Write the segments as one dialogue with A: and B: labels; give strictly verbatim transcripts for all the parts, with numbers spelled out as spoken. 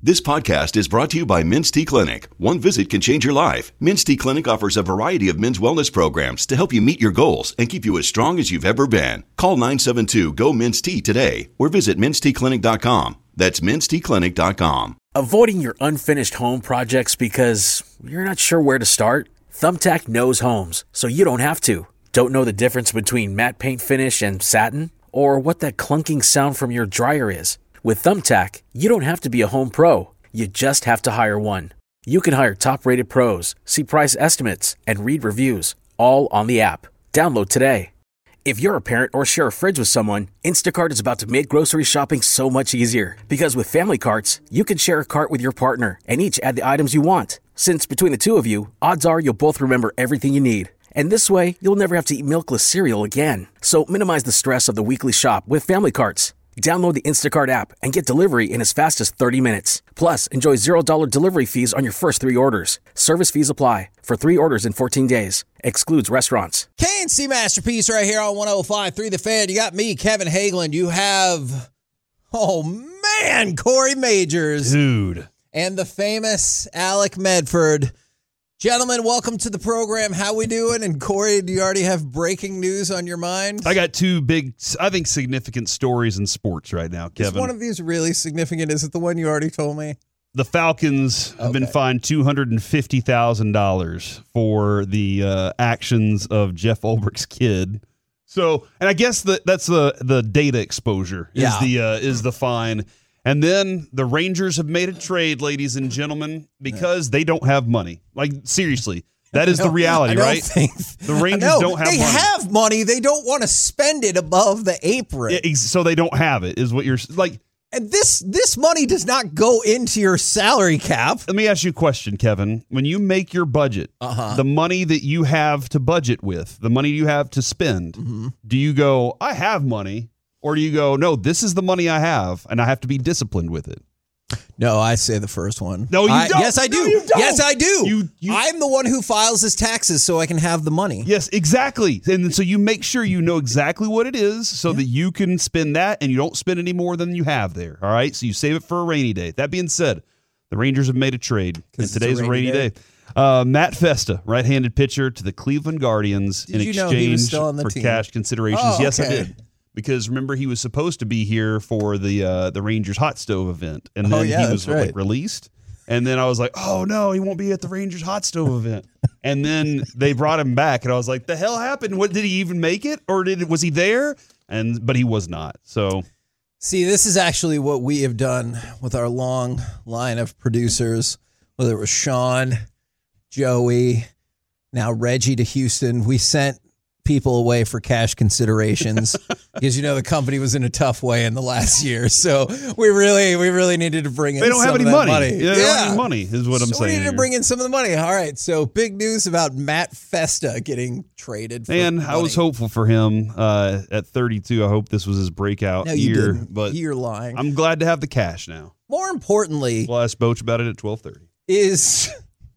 A: This podcast is brought to you by Men's T Clinic. One visit can change your life. Men's T Clinic offers a variety of men's wellness programs to help you meet your goals and keep you as strong as you've ever been. Call nine seven two, G O, Men's T today or visit mens t clinic dot com. That's mens t clinic dot com.
B: Avoiding your unfinished home projects because you're not sure where to start? Thumbtack knows homes, so you don't have to. Don't know the difference between matte paint finish and satin? Or what that clunking sound from your dryer is? With Thumbtack, you don't have to be a home pro. You just have to hire one. You can hire top-rated pros, see price estimates, and read reviews, all on the app. Download today. If you're a parent or share a fridge with someone, Instacart is about to make grocery shopping so much easier. Because with Family Carts, you can share a cart with your partner and each add the items you want. Since between the two of you, odds are you'll both remember everything you need. And this way, you'll never have to eat milkless cereal again. So minimize the stress of the weekly shop with Family Carts. Download the Instacart app and get delivery in as fast as thirty minutes. Plus, enjoy zero dollars delivery fees on your first three orders. Service fees apply for three orders in fourteen days. Excludes restaurants.
C: K and C Masterpiece right here on one oh five point three The Fan. You got me, Kevin Hageland. You have, oh man, Corey Majors.
D: Dude.
C: And the famous Alec Medford. Gentlemen, welcome to the program. How we doing? And Corey, do you already have breaking news on your mind?
D: I got two big, I think, significant stories in sports right now, Kevin.
C: Is one of these really significant? Is it the one you already told me?
D: The Falcons have
C: Okay.
D: been fined two hundred fifty thousand dollars for the uh, actions of Jeff Ulbricht's kid. So, and I guess that that's the the data exposure is
C: Yeah.
D: the uh, is the fine. And then the Rangers have made a trade, ladies and gentlemen, because they don't have money. Like, seriously, that is the reality,
C: I don't
D: right?
C: think,
D: The Rangers
C: no,
D: don't have
C: they
D: money.
C: They have money. They don't want to spend it above the apron.
D: Yeah, ex- so they don't have it, is what you're like.
C: And this this money does not go into your salary cap.
D: Let me ask you a question, Kevin. When you make your budget,
C: Uh-huh.
D: the money that you have to budget with, the money you have to spend,
C: Mm-hmm.
D: do you go, I have money? Or do you go, no, this is the money I have, and I have to be disciplined with it?
C: No, I say the first one.
D: No, you
C: I-
D: don't.
C: Yes, I do.
D: No, you don't.
C: Yes, I do.
D: You- you-
C: I'm the one who files his taxes so I can have the money.
D: Yes, exactly. And so you make sure you know exactly what it is so
C: Yeah.
D: that you can spend that and you don't spend any more than you have there. All right? So you save it for a rainy day. That being said, the Rangers have made a trade, and
C: 'Cause it's a
D: today's a
C: rainy
D: rainy
C: day.
D: day. Uh, Matt Festa, right-handed pitcher to the Cleveland Guardians
C: Did
D: in
C: you know he was
D: exchange
C: still on the
D: for
C: team?
D: cash considerations.
C: Oh,
D: Yes, I
C: okay.
D: did. Because remember, he was supposed to be here for the uh, the Rangers hot stove event, and
C: Oh,
D: then
C: yeah,
D: he was
C: that's right.
D: like released. And then I was like, oh no, he won't be at the Rangers hot stove event. And then they brought him back, and I was like, the hell happened? What did he even make it, or did was he there? And but he was not. So
C: See, this is actually what we have done with our long line of producers, whether it was Sean, Joey, now Reggie to Houston. We sent people away for cash considerations because, you know, the company was in a tough way in the last year. So we really, we really needed to bring in
D: they don't
C: some
D: have
C: of
D: any
C: that
D: money.
C: money.
D: Yeah, they don't have any money is what I'm
C: so we
D: saying.
C: needed to
D: here.
C: bring in some of the money. All right. So big news about Matt Festa getting traded. For
D: And
C: money.
D: I was hopeful for him uh, at thirty-two. I hope this was his breakout
C: No, you
D: year.
C: didn't.
D: But
C: You're lying.
D: I'm glad to have the cash now.
C: More importantly,
D: We'll ask Boach about it at twelve thirty.
C: is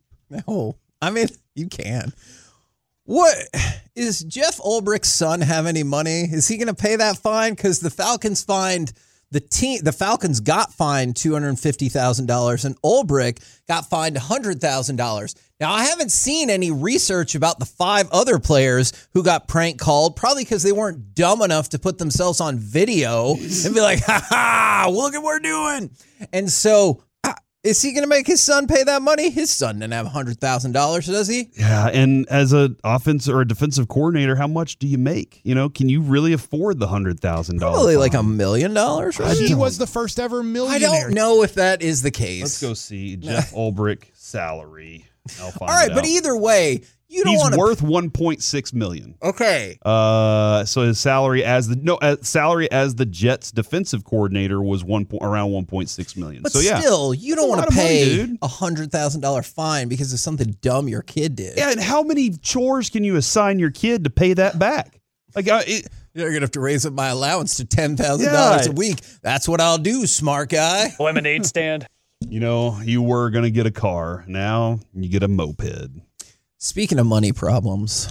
C: no. I mean, you can. What is Jeff Ulbricht's son have any money? Is he going to pay that fine? Because the Falcons fined the team. The Falcons got fined two hundred fifty thousand dollars, and Ulbricht got fined one hundred thousand dollars. Now, I haven't seen any research about the five other players who got prank called, probably because they weren't dumb enough to put themselves on video and be like, "Ha ha! Look at what we're doing." And so. Is he going to make his son pay that money? His son didn't have one hundred thousand dollars, does he?
D: Yeah, and as an offensive or a defensive coordinator, how much do you make? You know, can you really afford the one hundred thousand dollars?
C: Probably like a million dollars. Right?
E: He was the first ever
C: I
E: millionaire.
C: don't know if that is the case.
D: Let's go see Jeff Ulbricht salary. I'll find
C: All right,
D: it
C: but
D: out.
C: either way, you don't
D: He's
C: want to.
D: worth one point six million dollars.
C: Okay.
D: Uh, so his salary as the no uh, salary as the Jets defensive coordinator was one po- around one point six million.
C: But
D: so yeah,
C: still, you
D: That's
C: don't
D: a
C: want
D: lot
C: to
D: of money,
C: pay
D: dude.
C: a one hundred thousand dollars fine because of something dumb your kid did.
D: yeah. And how many chores can you assign your kid to pay that back? Like, uh, it,
C: You're going to have to raise up my allowance to ten thousand dollars
D: Yeah.
C: a week. That's what I'll do, smart guy.
F: Lemonade stand.
D: you know, you were gonna get a car. Now you get a moped.
C: Speaking of money problems,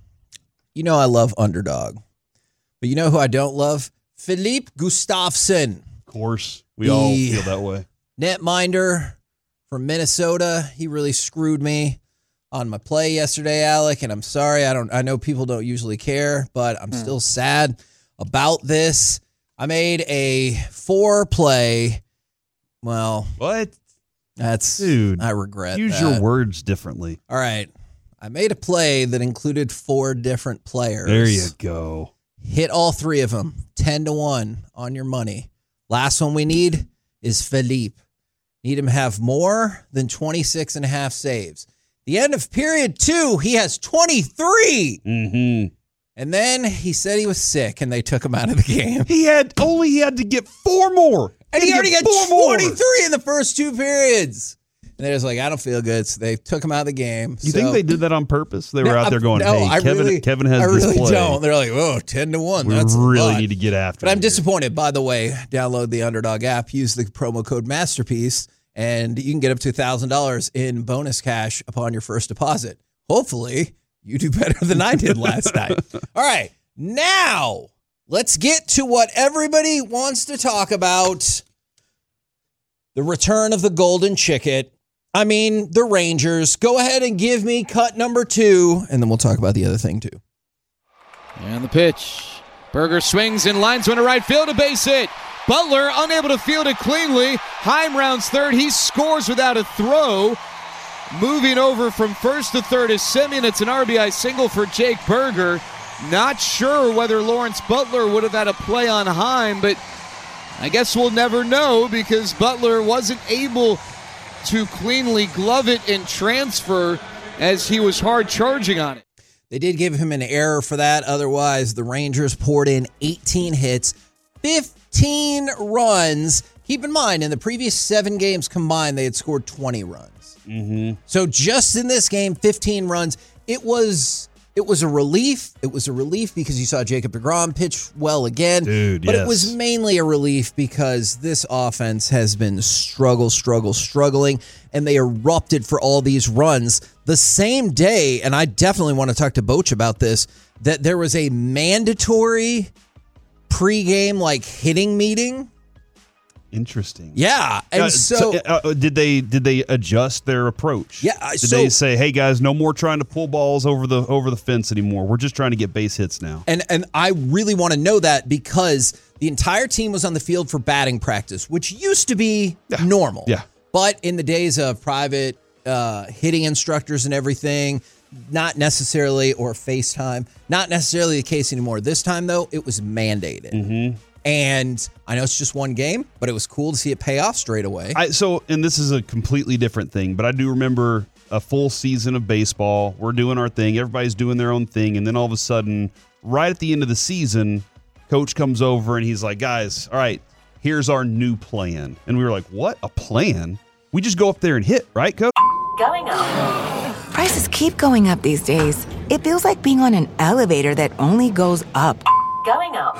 C: you know I love Underdog. But you know who I don't love? Philippe Gustafsson.
D: Of course, we all
C: The-
D: feel that way.
C: netminder from Minnesota. He really screwed me on my play yesterday, Alec, and I'm sorry. I don't. I know people don't usually care, but I'm hmm. still sad about this. I made a four-play. Well,
D: what?
C: That's
D: dude.
C: I regret.
D: Use
C: that.
D: your words differently.
C: All right, I made a play that included four different players.
D: There you go.
C: Hit all three of them, ten to one on your money. Last one we need is Philippe. Need him to have more than twenty-six and a half saves. The end of period two, he has twenty-three.
D: Mm-hmm.
C: And then he said he was sick, and they took him out of the game.
D: He had only he had to get four more.
C: And he, he already got twenty-three more. In the first two periods. And they're just like, I don't feel good. So they took him out of the game.
D: You
C: so,
D: think they did that on purpose? They were
C: no,
D: out there going,
C: no,
D: hey,
C: I
D: Kevin,
C: really,
D: Kevin has
C: I
D: this
C: really
D: play.
C: don't. They're like, oh, ten to one.
D: We
C: That's
D: really
C: a lot.
D: need to get after
C: But I'm
D: here.
C: disappointed. By the way, download the Underdog app. Use the promo code Masterpiece, and you can get up to one thousand dollars in bonus cash upon your first deposit. Hopefully, you do better than I did last night. All right. Now, let's get to what everybody wants to talk about. The return of the Golden Chicket. I mean, the Rangers. Go ahead and give me cut number two, and then we'll talk about the other thing, too.
E: And the pitch. Berger swings and lines one to right field, a base hit. Butler unable to field it cleanly. Heim rounds third. He scores without a throw. Moving over from first to third is Semien. It's an R B I single for Jake Berger. Not sure whether Lawrence Butler would have had a play on Heim, but I guess we'll never know because Butler wasn't able to cleanly glove it and transfer as he was hard charging on it.
C: They did give him an error for that. Otherwise, the Rangers poured in eighteen hits, fifteen runs. Keep in mind, in the previous seven games combined, they had scored twenty runs.
D: Mm-hmm.
C: So just in this game, fifteen runs. It was it was a relief. It was a relief because you saw Jacob deGrom pitch well again.
D: Dude,
C: but
D: yes.
C: It was mainly a relief because this offense has been struggle, struggle, struggling, and they erupted for all these runs the same day. And I definitely want to talk to Boch about this, that there was a mandatory pregame like hitting meeting.
D: Interesting.
C: Yeah, and
D: uh,
C: so,
D: so uh, did they did they adjust their approach?
C: Yeah, uh,
D: did
C: so,
D: they say, "Hey guys, no more trying to pull balls over the over the fence anymore. We're just trying to get base hits now."
C: And and I really want to know that because the entire team was on the field for batting practice, which used to be
D: yeah.
C: normal.
D: Yeah.
C: But in the days of private uh, hitting instructors and everything, not necessarily, or FaceTime, not necessarily the case anymore. This time though, it was mandated.
D: Mm-hmm.
C: And I know it's just one game, but it was cool to see it pay off straight away.
D: I, so, and this is a completely different thing, but I do remember a full season of baseball. We're doing our thing. Everybody's doing their own thing. And then all of a sudden, right at the end of the season, coach comes over and he's like, guys, all right, here's our new plan. And we were like, what? A plan? We just go up there and hit, right, coach?
F: Going up.
G: Prices keep going up these days. It feels like being on an elevator that only goes up.
F: Going up.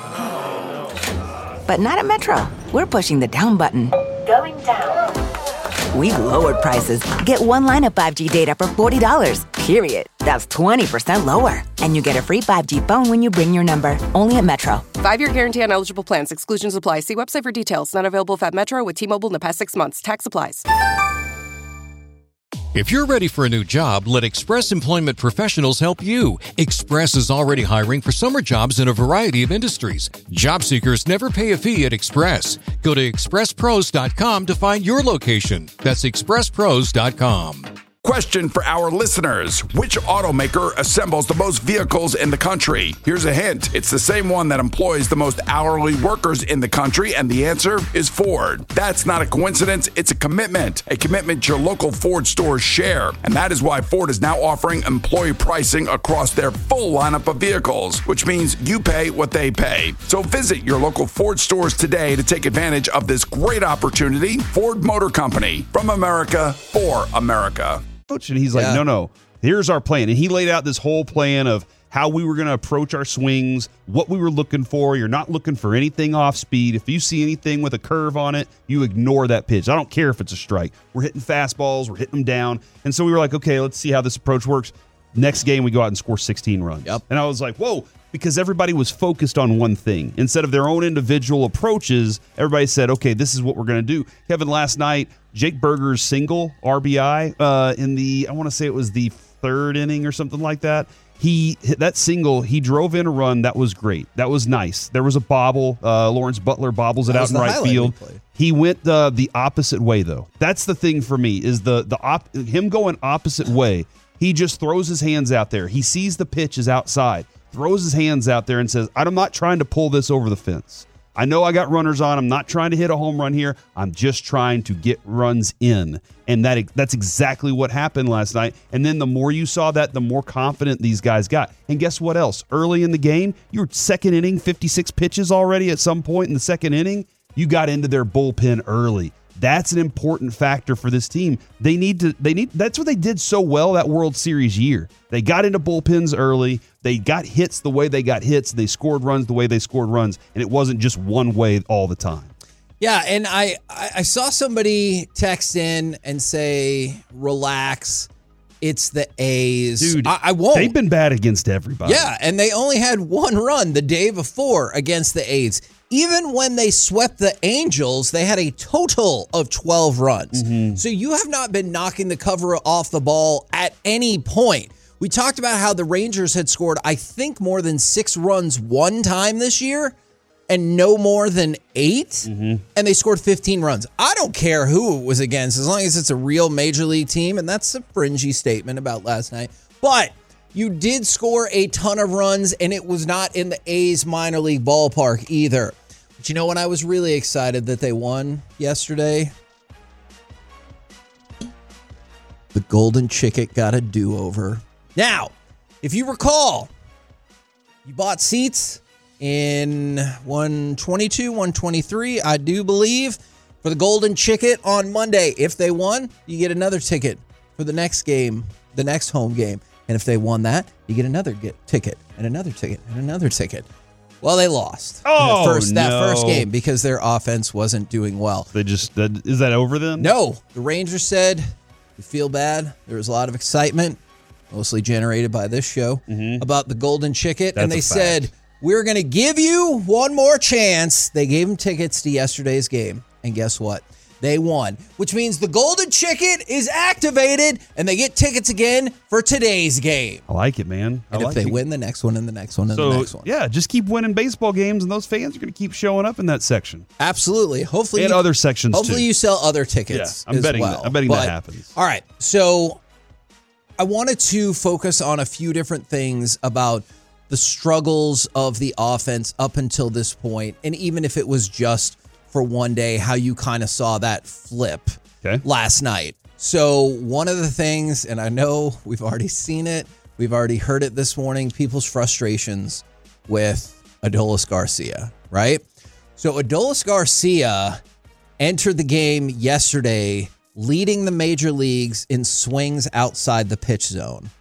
G: But not at Metro. We're pushing the down button.
F: Going down.
G: We've lowered prices. Get one line of five G data for forty dollars, period. That's twenty percent lower. And you get a free five G phone when you bring your number. Only at Metro.
H: Five-year guarantee on eligible plans. Exclusions apply. See website for details. Not available at Metro with T-Mobile in the past six months. Tax applies.
I: If you're ready for a new job, let Express Employment Professionals help you. Express is already hiring for summer jobs in a variety of industries. Job seekers never pay a fee at Express. Go to express pros dot com to find your location. That's express pros dot com.
J: Question for our listeners. Which automaker assembles the most vehicles in the country? Here's a hint. It's the same one that employs the most hourly workers in the country, and the answer is Ford. That's not a coincidence. It's a commitment. A commitment your local Ford stores share. And that is why Ford is now offering employee pricing across their full lineup of vehicles, which means you pay what they pay. So visit your local Ford stores today to take advantage of this great opportunity. Ford Motor Company. From America, for America.
D: And he's like,
C: Yeah.
D: no, no, here's our plan. And he laid out this whole plan of how we were going to approach our swings, what we were looking for. You're not looking for anything off speed. If you see anything with a curve on it, you ignore that pitch. I don't care if it's a strike. We're hitting fastballs. We're hitting them down. And so we were like, okay, let's see how this approach works. Next game, we go out and score sixteen runs.
C: Yep.
D: And I was like, whoa, because everybody was focused on one thing. Instead of their own individual approaches, everybody said, okay, this is what we're going to do. Kevin, last night, Jake Berger's single R B I uh, in the, I want to say it was the third inning or something like that. He that single, he drove in a run. That was great. That was nice. There was a bobble. Uh, Lawrence Butler bobbles it
C: That
D: out
C: was
D: in
C: the
D: right
C: highlight
D: field.
C: we played.
D: He went uh, the opposite way, though. That's the thing for me, is the the op- him going opposite way. He just throws his hands out there. He sees the pitch is outside, throws his hands out there and says, I'm not trying to pull this over the fence. I know I got runners on. I'm not trying to hit a home run here. I'm just trying to get runs in. And that that's exactly what happened last night. And then the more you saw that, the more confident these guys got. And guess what else? Early in the game, you were second inning, fifty-six pitches already at some point in the second inning. You got into their bullpen early. That's an important factor for this team. They need to, they need, that's what they did so well that World Series year. They got into bullpens early. They got hits the way they got hits. They scored runs the way they scored runs. And it wasn't just one way all the time.
C: Yeah, and I, I saw somebody text in and say, relax, it's the A's.
D: Dude,
C: I, I won't.
D: They've been bad against everybody.
C: Yeah, and they only had one run the day before against the A's. Even when they swept the Angels, they had a total of twelve runs. Mm-hmm. So you have not been knocking the cover off the ball at any point. We talked about how the Rangers had scored, I think, more than six runs one time this year and no more than eight. Mm-hmm. And they scored fifteen runs. I don't care who it was against, as long as it's a real major league team. And that's a fringy statement about last night. But you did score a ton of runs, and it was not in the A's minor league ballpark either. But you know when I was really excited that they won yesterday? The Golden Chicket got a do-over. Now, if you recall, you bought seats in one twenty-two, one twenty-three, I do believe, for the Golden Chicket on Monday. If they won, you get another ticket for the next game, the next home game. And if they won that, you get another get ticket and another ticket and another ticket. Well, they lost
D: oh,
C: in the first,
D: no.
C: that first game because their offense wasn't doing well.
D: They just that, is that over then?
C: No. The Rangers said, we feel bad. There was a lot of excitement, mostly generated by this show, mm-hmm. about the Golden Chicket.
D: That's
C: and they said, we're going to give you one more chance. They gave them tickets to yesterday's game. And guess what? They won, which means the Golden Chicket is activated and they get tickets again for today's game.
D: I like it, man. I
C: and
D: like
C: if they
D: it.
C: win the next one and the next one and
D: so,
C: the next one.
D: Yeah, just keep winning baseball games and those fans are going to keep showing up in that section.
C: Absolutely. Hopefully,
D: and
C: you,
D: other sections
C: hopefully
D: too.
C: you sell other tickets
D: yeah, I'm
C: as
D: betting
C: well.
D: That, I'm betting
C: but,
D: that happens.
C: All right. So I wanted to focus on a few different things about the struggles of the offense up until this point, and even if it was just for one day, how you kind of saw that flip
D: okay.
C: last night. So one of the things, and I know we've already seen it, we've already heard it this morning, people's frustrations with Adolis Garcia, right? So Adolis Garcia entered the game yesterday leading the major leagues in swings outside the pitch zone.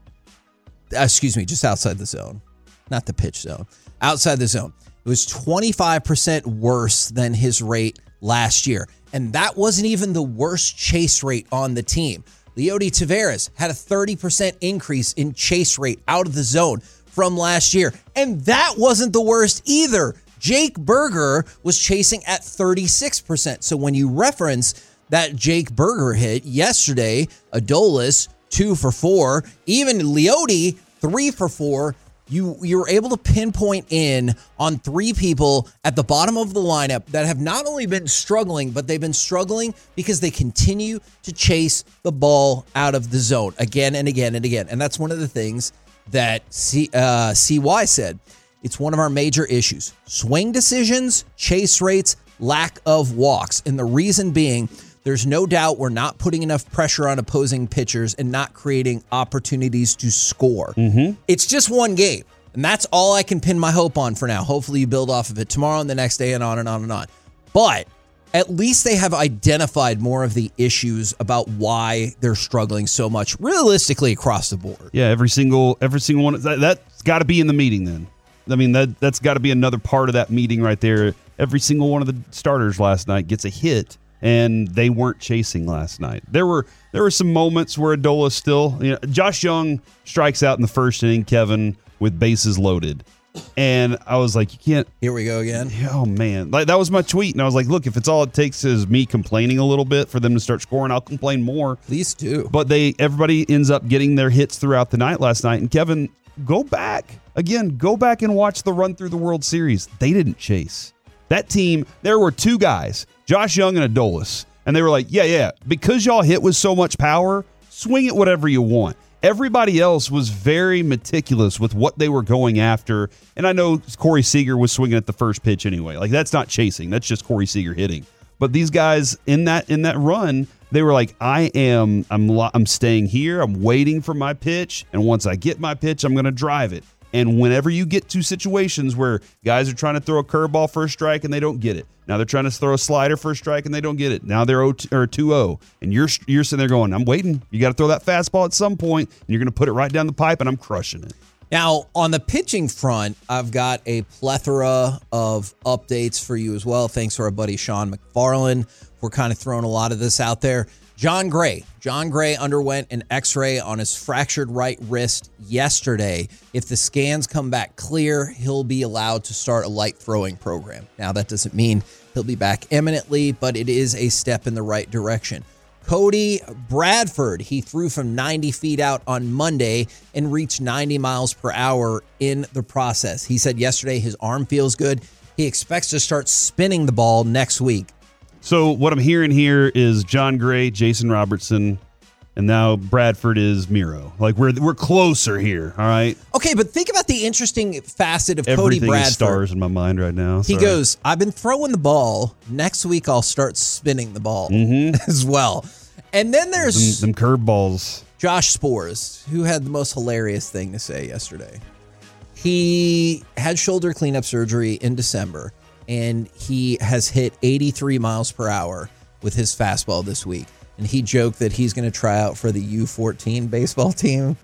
C: Excuse me, just outside the zone, not the pitch zone, outside the zone. It was twenty-five percent worse than his rate last year. And that wasn't even the worst chase rate on the team. Leody Taveras had a thirty percent increase in chase rate out of the zone from last year. And that wasn't the worst either. Jake Berger was chasing at thirty-six percent. So when you reference that Jake Berger hit yesterday, Adolis, two for four, even Leody, three for four, You you were able to pinpoint in on three people at the bottom of the lineup that have not only been struggling, but they've been struggling because they continue to chase the ball out of the zone again and again and again. And that's one of the things that C, uh, C Y said. It's one of our major issues. Swing decisions, chase rates, lack of walks. And the reason being, there's no doubt we're not putting enough pressure on opposing pitchers and not creating opportunities to score.
D: Mm-hmm.
C: It's just one game, and that's all I can pin my hope on for now. Hopefully you build off of it tomorrow and the next day and on and on and on. But at least they have identified more of the issues about why they're struggling so much realistically across the board.
D: Yeah, every single every single one. That, that's got to be in the meeting then. I mean, that, that's got to be another part of that meeting right there. Every single one of the starters last night gets a hit. And they weren't chasing last night. There were there were some moments where Adolis still, you know, Josh Young strikes out in the first inning, Kevin, with bases loaded. And I was like, you can't.
C: Here we go again.
D: Oh, man. Like, that was my tweet. And I was like, look, if it's all it takes is me complaining a little bit for them to start scoring, I'll complain more.
C: Please do.
D: But they everybody ends up getting their hits throughout the night last night. And Kevin, go back. Again, go back and watch the run through the World Series. They didn't chase. That team, there were two guys, Josh Young and Adolis. And they were like, yeah, yeah, because y'all hit with so much power, swing it whatever you want. Everybody else was very meticulous with what they were going after. And I know Corey Seager was swinging at the first pitch anyway. Like, that's not chasing. That's just Corey Seager hitting. But these guys in that in that run, they were like, I am, I'm, I'm staying here. I'm waiting for my pitch. And once I get my pitch, I'm going to drive it. And whenever you get to situations where guys are trying to throw a curveball for a strike and they don't get it. Now they're trying to throw a slider for a strike and they don't get it. Now they're two oh. And you're you're sitting there going, I'm waiting. You got to throw that fastball at some point, and you're going to put it right down the pipe, and I'm crushing it.
C: Now, on the pitching front, I've got a plethora of updates for you as well. Thanks to our buddy Sean McFarland. We're kind of throwing a lot of this out there. John Gray. John Gray underwent an x-ray on his fractured right wrist yesterday. If the scans come back clear, he'll be allowed to start a light throwing program. Now, that doesn't mean he'll be back imminently, but it is a step in the right direction. Cody Bradford, he threw from ninety feet out on Monday and reached ninety miles per hour in the process. He said yesterday his arm feels good. He expects to start spinning the ball next week.
D: So what I'm hearing here is John Gray, Jason Robertson, and now Bradford is Miro. Like, we're we're closer here, all right?
C: Okay, but think about the interesting facet of Cody
D: Everything
C: Bradford.
D: is stars in my mind right now.
C: He
D: Sorry.
C: goes, I've been throwing the ball. Next week, I'll start spinning the ball
D: mm-hmm.
C: as well. And then there's
D: them, them curveballs.
C: Josh Spores, who had the most hilarious thing to say yesterday. He had shoulder cleanup surgery in December, and he has hit eighty-three miles per hour with his fastball this week. And he joked that he's going to try out for the U fourteen baseball team.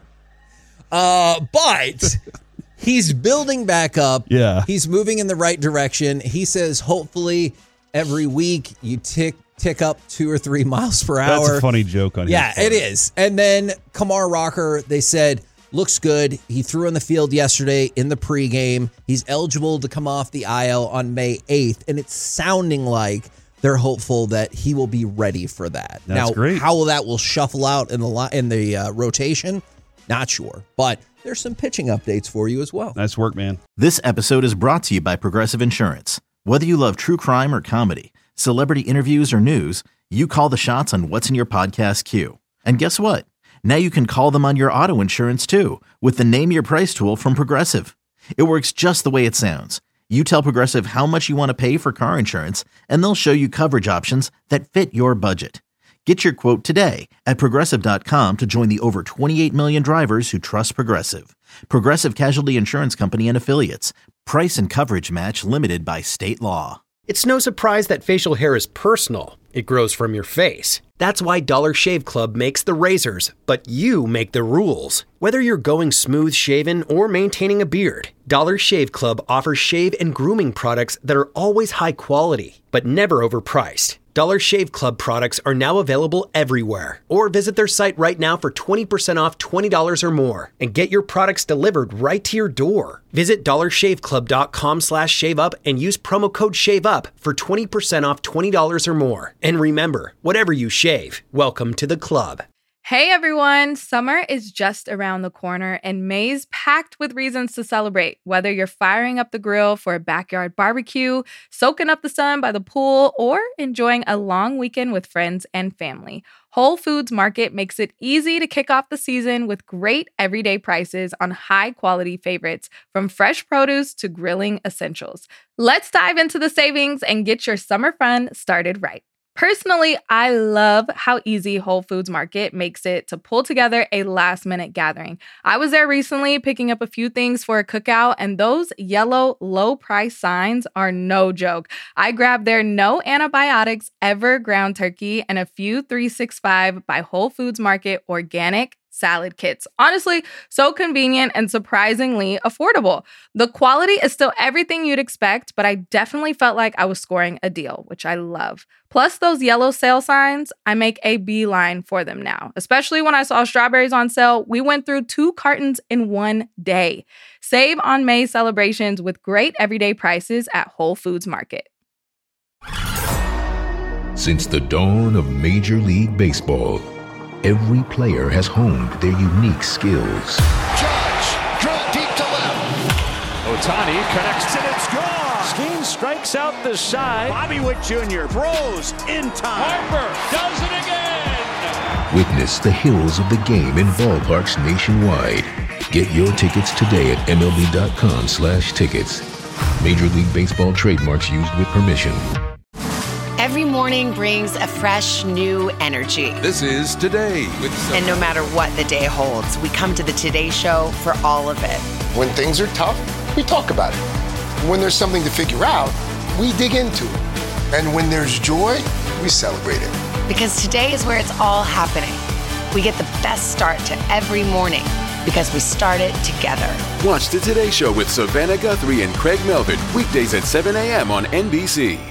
C: Uh, but he's building back up.
D: Yeah.
C: He's moving in the right direction. He says, hopefully, every week you tick tick up two or three miles per hour.
D: That's a funny joke on his
C: Yeah,
D: part.
C: it is. And then Kamar Rocker, they said, looks good. He threw on the field yesterday in the pregame. He's eligible to come off the I L on May eighth, and it's sounding like they're hopeful that he will be ready for that.
D: That's
C: now,
D: great.
C: how that will shuffle out in the li- in the uh, rotation, not sure. But there's some pitching updates for you as well.
D: Nice work, man.
K: This episode is brought to you by Progressive Insurance. Whether you love true crime or comedy, celebrity interviews or news, you call the shots on what's in your podcast queue. And guess what? Now you can call them on your auto insurance too with the Name Your Price tool from Progressive. It works just the way it sounds. You tell Progressive how much you want to pay for car insurance, and they'll show you coverage options that fit your budget. Get your quote today at Progressive dot com to join the over twenty-eight million drivers who trust Progressive. Progressive Casualty Insurance Company and Affiliates. Price and coverage match limited by state law.
L: It's no surprise that facial hair is personal. It grows from your face. That's why Dollar Shave Club makes the razors, but you make the rules. Whether you're going smooth shaven or maintaining a beard, Dollar Shave Club offers shave and grooming products that are always high quality, but never overpriced. Dollar Shave Club products are now available everywhere. Or visit their site right now for twenty percent off twenty dollars or more and get your products delivered right to your door. Visit dollar shave club dot com slash shave up and use promo code SHAVEUP for twenty percent off twenty dollars or more. And remember, whatever you shave, welcome to the club.
M: Hey everyone, summer is just around the corner and May's packed with reasons to celebrate. Whether you're firing up the grill for a backyard barbecue, soaking up the sun by the pool, or enjoying a long weekend with friends and family, Whole Foods Market makes it easy to kick off the season with great everyday prices on high-quality favorites, from fresh produce to grilling essentials. Let's dive into the savings and get your summer fun started right. Personally, I love how easy Whole Foods Market makes it to pull together a last-minute gathering. I was there recently picking up a few things for a cookout, and those yellow low-price signs are no joke. I grabbed their no antibiotics ever ground turkey and a few three sixty-five by Whole Foods Market organic salad kits. Honestly, so convenient and surprisingly affordable. The quality is still everything you'd expect, but I definitely felt like I was scoring a deal, which I love. Plus those yellow sale signs, I make a beeline for them now. Especially when I saw strawberries on sale, we went through two cartons in one day. Save on May celebrations with great everyday prices at Whole Foods Market.
N: Since the dawn of Major League Baseball, every player has honed their unique skills.
O: Judge, drill deep to left.
P: Ohtani connects and it's gone. Skeen strikes out the side.
O: Bobby Witt Junior throws in time.
P: Harper does it again.
N: Witness the heroes of the game in ballparks nationwide. Get your tickets today at M L B dot com slash tickets. Major League Baseball trademarks used with permission.
Q: Every morning brings a fresh, new energy.
R: This is Today with Sophie.
Q: And no matter what the day holds, we come to the Today Show for all of it.
S: When things are tough, we talk about it. When there's something to figure out, we dig into it. And when there's joy, we celebrate it.
Q: Because today is where it's all happening. We get the best start to every morning because we start it together.
R: Watch the Today Show with Savannah Guthrie and Craig Melvin weekdays at seven a.m. on N B C.